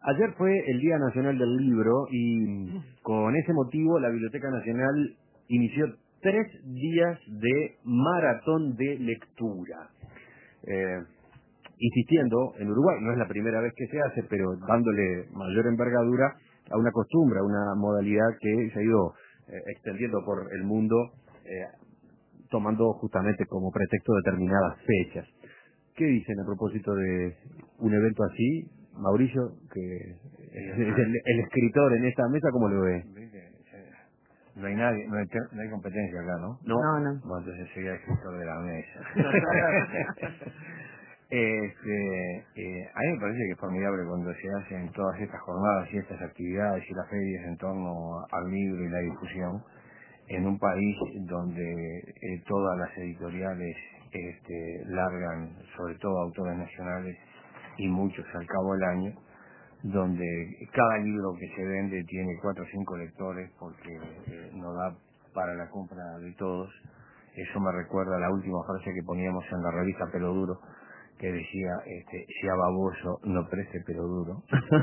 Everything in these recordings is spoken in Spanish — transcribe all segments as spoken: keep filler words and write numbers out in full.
Ayer fue el Día Nacional del Libro y con ese motivo la Biblioteca Nacional inició tres días de maratón de lectura. Eh, insistiendo, en Uruguay no es la primera vez que se hace, pero dándole mayor envergadura a una costumbre, a una modalidad que se ha ido eh, extendiendo por el mundo, eh, tomando justamente como pretexto determinadas fechas. ¿Qué dicen a propósito de un evento así? Mauricio, que es el, el escritor en esta mesa, ¿cómo lo ve? No hay nadie, no hay, no hay competencia acá, ¿no? No, No, no. Bueno, entonces sería el escritor de la mesa. este, eh, a mí me parece que es formidable cuando se hacen todas estas jornadas y estas actividades y las ferias en torno al libro y la difusión en un país donde eh, todas las editoriales este, largan, sobre todo autores nacionales y muchos al cabo del año, donde cada libro que se vende tiene cuatro o cinco lectores porque eh, no da para la compra de todos. Eso me recuerda a la última frase que poníamos en la revista Pelo Duro, que decía, este, sea baboso, no preste pelo duro.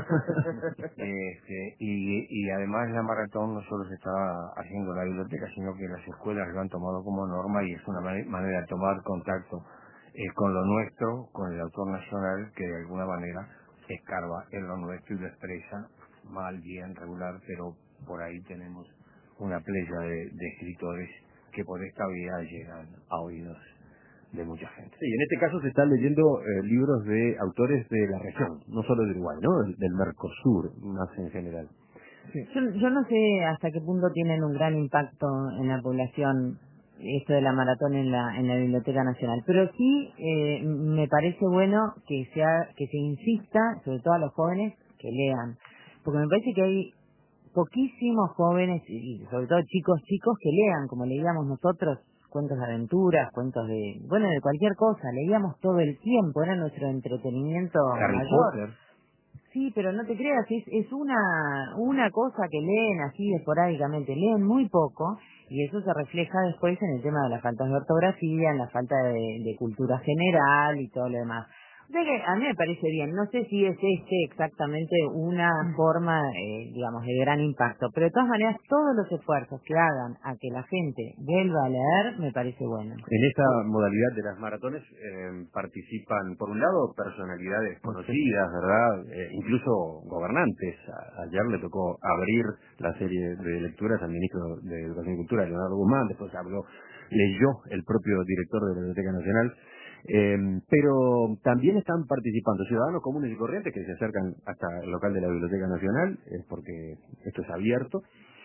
este, y, y además la maratón no solo se está haciendo en la biblioteca, sino que las escuelas lo han tomado como norma y es una man- manera de tomar contacto eh, con lo nuestro, con el autor nacional, que de alguna manera escarba en lo nuestro y lo expresa mal, bien, regular, pero por ahí tenemos una playa de, de escritores que por esta vía llegan a oídos de mucha gente. sí, en este caso se están leyendo eh, libros de autores de la región, no solo de Uruguay, ¿no? Del, del Mercosur, más en general. Sí. Yo, yo no sé hasta qué punto tienen un gran impacto en la población esto de la maratón en la en la Biblioteca Nacional, pero sí eh, me parece bueno que sea que se insista, sobre todo a los jóvenes, que lean, porque me parece que hay poquísimos jóvenes y sobre todo chicos chicos que lean, como leíamos nosotros, cuentos de aventuras, cuentos de, bueno, de cualquier cosa, leíamos todo el tiempo, era nuestro entretenimiento Harry mayor. Potter. Sí, pero no te creas, es, es una, una cosa que leen así esporádicamente, leen muy poco y eso se refleja después en el tema de las faltas de ortografía, en la falta de, de cultura general y todo lo demás. O sea que a mí me parece bien, no sé si es este exactamente una forma, eh, digamos, de gran impacto, pero de todas maneras todos los esfuerzos que hagan a que la gente vuelva a leer me parece bueno. En esta modalidad de las maratones eh, participan, por un lado, personalidades conocidas, ¿verdad? Eh, incluso gobernantes. A- ayer le tocó abrir la serie de lecturas al ministro de Educación y Cultura, Leonardo Guzmán, después habló, leyó el propio director de la Biblioteca Nacional. Eh, pero también están participando ciudadanos comunes y corrientes que se acercan hasta el local de la Biblioteca Nacional, es porque esto es abierto,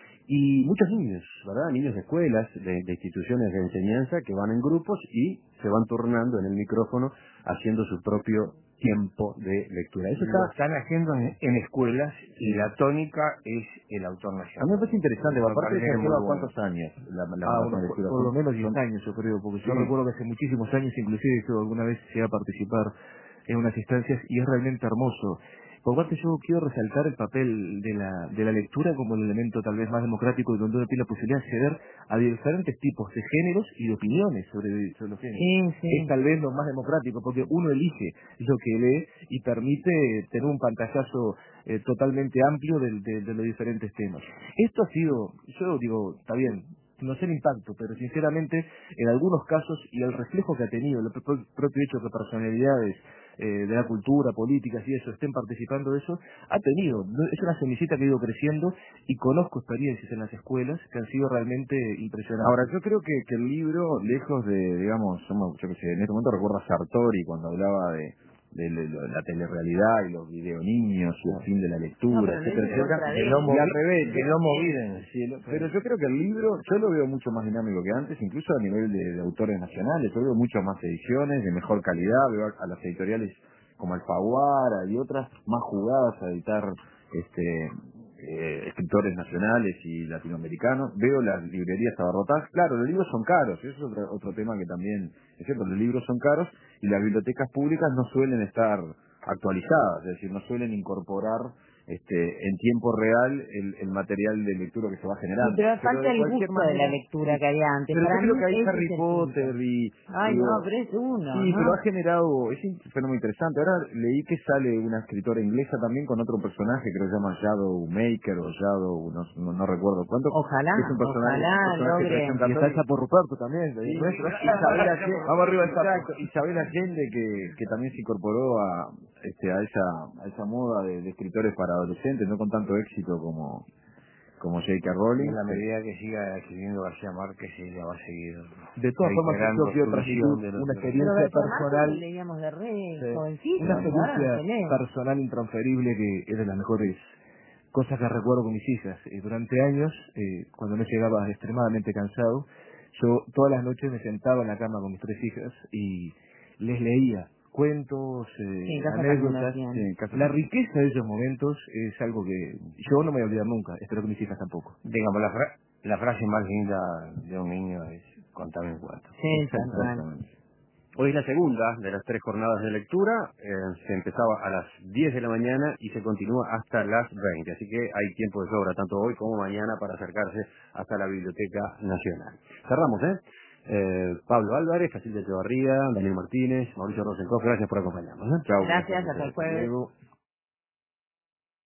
y muchos niños, ¿verdad? Niños de escuelas, de, de instituciones de enseñanza que van en grupos y se van turnando en el micrófono haciendo su propio tiempo de lectura. Eso Lo está, están haciendo en, en escuelas y la tónica es el autor a mí nacional. me parece interesante, Me aparte parece de que eso, es muy lleva bueno. cuántos años la, la Ah, maratón bueno, de por, lectura. por lo menos diez Son- años, yo creo, porque yo Sí. recuerdo que hace muchísimos años, inclusive yo alguna vez llegué a participar en unas instancias y es realmente hermoso. Por parte yo quiero resaltar el papel de la, de la lectura como el elemento tal vez más democrático y donde uno tiene la posibilidad de acceder a diferentes tipos de géneros y de opiniones sobre, sobre los géneros. Sí, sí. Es tal vez lo más democrático porque uno elige lo que lee y permite tener un pantallazo eh, totalmente amplio de, de, de los diferentes temas. Esto ha sido, yo digo, está bien, no sé el impacto, pero sinceramente en algunos casos y el reflejo que ha tenido, el pro- propio hecho que personalidades eh, de la cultura, políticas y eso estén participando de eso, ha tenido, no- es una semillita que ha ido creciendo y conozco experiencias en las escuelas que han sido realmente impresionantes. Ahora, yo creo que, que el libro, lejos de, digamos, yo, yo que sé, en este momento recuerdo a Sartori cuando hablaba de, de, de- de la telerrealidad y los videoniños y el fin de la No, lectura, pero no etcétera, es en etcétera, contra de De él. Lomo, y al Vi- revés, de Lomo Viden. sí, lo- pero yo creo que el libro, yo lo veo mucho más dinámico que antes, incluso a nivel de, de autores nacionales, yo veo muchas más ediciones de mejor calidad, veo a, a las editoriales como Alfaguara y otras más jugadas a editar este eh, escritores nacionales y latinoamericanos, veo las librerías abarrotadas, claro, los libros son caros, eso es otro, otro tema que también es cierto, los libros son caros y las bibliotecas públicas no suelen estar actualizadas, es decir, no suelen incorporar este, en tiempo real el, el material de lectura que se va generando. Sí, pero falta de el cualquier gusto de la manera, lectura que había antes. pero Para yo creo mí que hay ese Harry es el Potter punto. y... Ay, digo, no, pero es uno, sí, ¿no? pero ha generado, es un fenómeno interesante. Ahora leí que sale una escritora inglesa también con otro personaje que se llama Shadow Maker o Shadow, no, no, no recuerdo cuánto. Ojalá, que es un personaje, ojalá un personaje logre. presentatorio. Y está el Sapo Ruperto también. Sí, nuestro. Isabel Allende, vamos arriba exacto, Isabel Allende que, que también se incorporó a este a esa a esa moda de, de escritores para adolescentes, no con tanto éxito como como J K. Y Rowling. en la medida que siga escribiendo García Márquez, ella va a seguir De todas formas, reiterando yo quiero su transmitir visión de los una libros. Pero experiencia García Márquez lo personal, leíamos de re sí, jovencito, una ahora no experiencia se lee. personal intransferible que es de las mejores cosas que recuerdo con mis hijas. Eh, durante años, eh, cuando me llegaba extremadamente cansado, yo todas las noches me sentaba en la cama con mis tres hijas y les leía cuentos, eh, Sí, en casa anécdotas. también lo hacían. Sí, en casa la riqueza de esos momentos es algo que yo no me voy a olvidar nunca, espero que mis hijas tampoco. Digamos, la, fra- la frase más linda de un niño es contame un cuento. Sí, tal cual. Exactamente. Hoy es la segunda de las tres jornadas de lectura, eh, se empezaba a las diez de la mañana y se continúa hasta las veinte, así que hay tiempo de sobra, tanto hoy como mañana, para acercarse hasta la Biblioteca Nacional. Cerramos, ¿eh? eh Pablo Álvarez, Casilda Echevarría, Daniel Martínez, Mauricio Rosenkopf, gracias por acompañarnos. ¿eh? Chao. Gracias, hasta el jueves. Luego.